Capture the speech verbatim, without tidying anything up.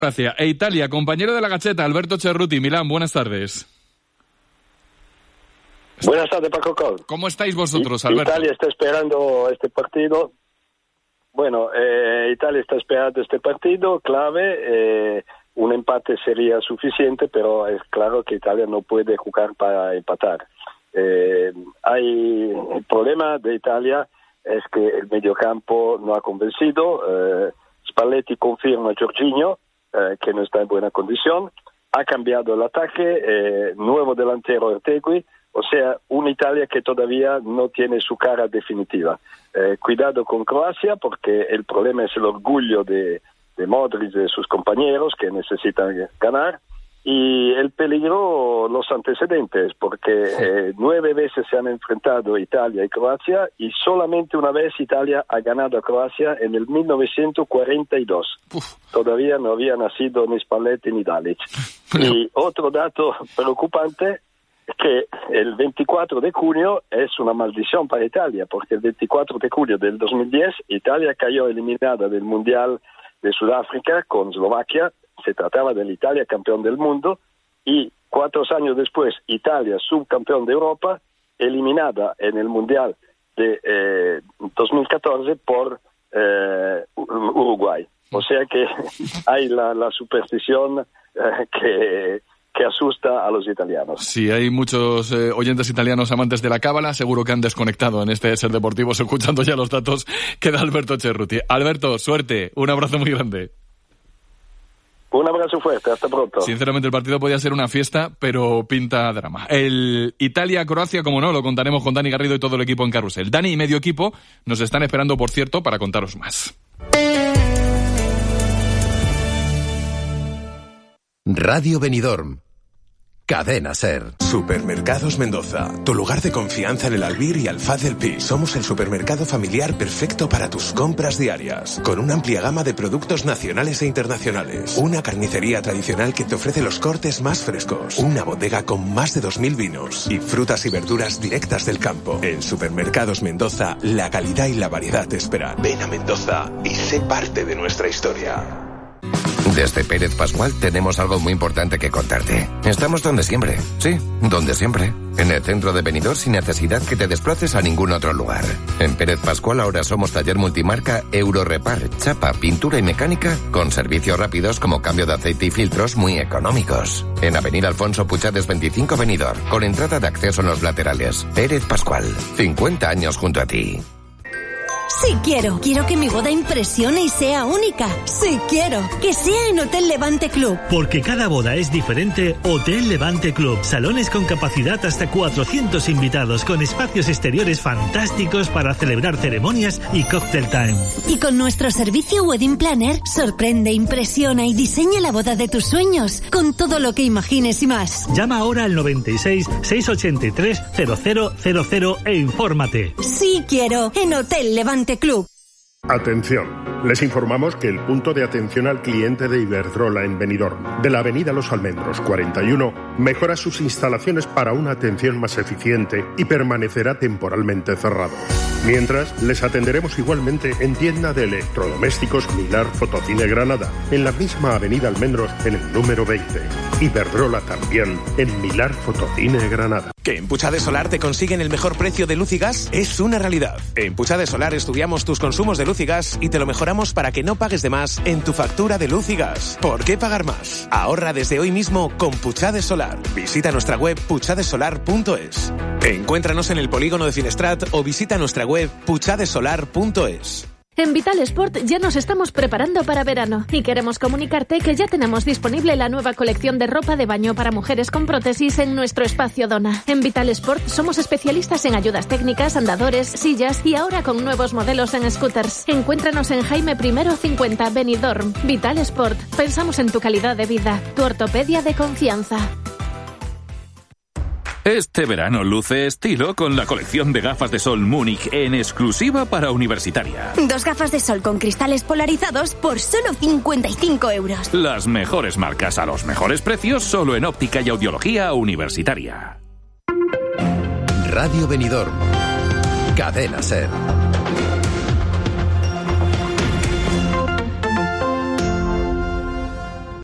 Gracias. E Italia, compañero de la Gazzetta, Alberto Cerruti. Milán, buenas tardes. Buenas tardes, Paco Col. ¿Cómo estáis vosotros, Alberto? Italia está esperando este partido. Bueno, eh, Italia está esperando este partido clave. Eh, un empate sería suficiente, pero es claro que Italia no puede jugar para empatar. Eh, hay el problema de Italia es que el mediocampo no ha convencido. Eh, Spalletti confirma a Jorginho eh, que no está en buena condición. Ha cambiado el ataque, eh, nuevo delantero Ortegui. O sea, una Italia que todavía no tiene su cara definitiva. Eh, cuidado con Croacia, porque el problema es el orgullo de, de Modric y de sus compañeros que necesitan ganar. Y el peligro, los antecedentes, porque eh, nueve veces se han enfrentado Italia y Croacia y solamente una vez Italia ha ganado a Croacia en el mil novecientos cuarenta y dos. Uf. Todavía no había nacido ni Spalletti ni Dalic. Y otro dato preocupante es que el veinticuatro de junio es una maldición para Italia, porque el veinticuatro de junio del dos mil diez Italia cayó eliminada del Mundial de Sudáfrica con Eslovaquia. Se trataba de la Italia campeón del mundo, y cuatro años después Italia subcampeón de Europa, eliminada en el Mundial de eh, dos mil catorce por eh, Uruguay. O sea que hay la, la superstición eh, que... que asusta a los italianos. Sí, hay muchos eh, oyentes italianos amantes de la cábala, seguro que han desconectado en este Ser Deportivos escuchando ya los datos que da Alberto Cerruti. Alberto, suerte, un abrazo muy grande. Un abrazo fuerte, hasta pronto. Sinceramente el partido podía ser una fiesta, pero pinta drama. El Italia-Croacia, como no, lo contaremos con Dani Garrido y todo el equipo en Carrusel. Dani y medio equipo nos están esperando, por cierto, para contaros más. Radio Benidorm. Cadena Ser. Supermercados Mendoza, tu lugar de confianza en el Albir y Alfaz del Pi. Somos el supermercado familiar perfecto para tus compras diarias, con una amplia gama de productos nacionales e internacionales. Una carnicería tradicional que te ofrece los cortes más frescos. Una bodega con más de dos mil vinos y frutas y verduras directas del campo. En Supermercados Mendoza, la calidad y la variedad te esperan. Ven a Mendoza y sé parte de nuestra historia. Desde Pérez Pascual tenemos algo muy importante que contarte. Estamos donde siempre, sí, donde siempre. En el centro de Benidorm sin necesidad que te desplaces a ningún otro lugar. En Pérez Pascual ahora somos taller multimarca Eurorepar, chapa, pintura y mecánica con servicios rápidos como cambio de aceite y filtros muy económicos. En Avenida Alfonso Puchades veinticinco Benidorm, con entrada de acceso en los laterales. Pérez Pascual, cincuenta años junto a ti. Sí quiero. Quiero que mi boda impresione y sea única. Sí quiero. Que sea en Hotel Levante Club. Porque cada boda es diferente, Hotel Levante Club. Salones con capacidad hasta cuatrocientos invitados, con espacios exteriores fantásticos para celebrar ceremonias y cocktail time. Y con nuestro servicio Wedding Planner, sorprende, impresiona y diseña la boda de tus sueños, con todo lo que imagines y más. Llama ahora al noventa y seis, seiscientos ochenta y tres, cero cero cero cero e infórmate. Sí quiero. En Hotel Levante Club. Atención. Les informamos que el punto de atención al cliente de Iberdrola en Benidorm, de la avenida Los Almendros cuarenta y uno, mejora sus instalaciones para una atención más eficiente y permanecerá temporalmente cerrado. Mientras, les atenderemos igualmente en tienda de electrodomésticos Milar Fotocine Granada, en la misma avenida Almendros en el número veinte. Iberdrola también en Milar Fotocine Granada. ¿Que en Puchade Solar te consiguen el mejor precio de luz y gas? Es una realidad. En Puchade Solar estudiamos tus consumos de luz y gas y te lo mejoramos para que no pagues de más en tu factura de luz y gas. ¿Por qué pagar más? Ahorra desde hoy mismo con Puchade Solar. Visita nuestra web puchade solar punto es. Encuéntranos en el polígono de Finestrat o visita nuestra web puchade solar punto es. En Vital Sport ya nos estamos preparando para verano y queremos comunicarte que ya tenemos disponible la nueva colección de ropa de baño para mujeres con prótesis en nuestro espacio Dona. En Vital Sport somos especialistas en ayudas técnicas, andadores, sillas y ahora con nuevos modelos en scooters. Encuéntranos en Jaime I cincuenta Benidorm. Vital Sport. Pensamos en tu calidad de vida. Tu ortopedia de confianza. Este verano luce estilo con la colección de gafas de sol Múnich en exclusiva para Universitaria. Dos gafas de sol con cristales polarizados por solo cincuenta y cinco euros. Las mejores marcas a los mejores precios solo en óptica y audiología Universitaria. Radio Benidorm. Cadena Ser.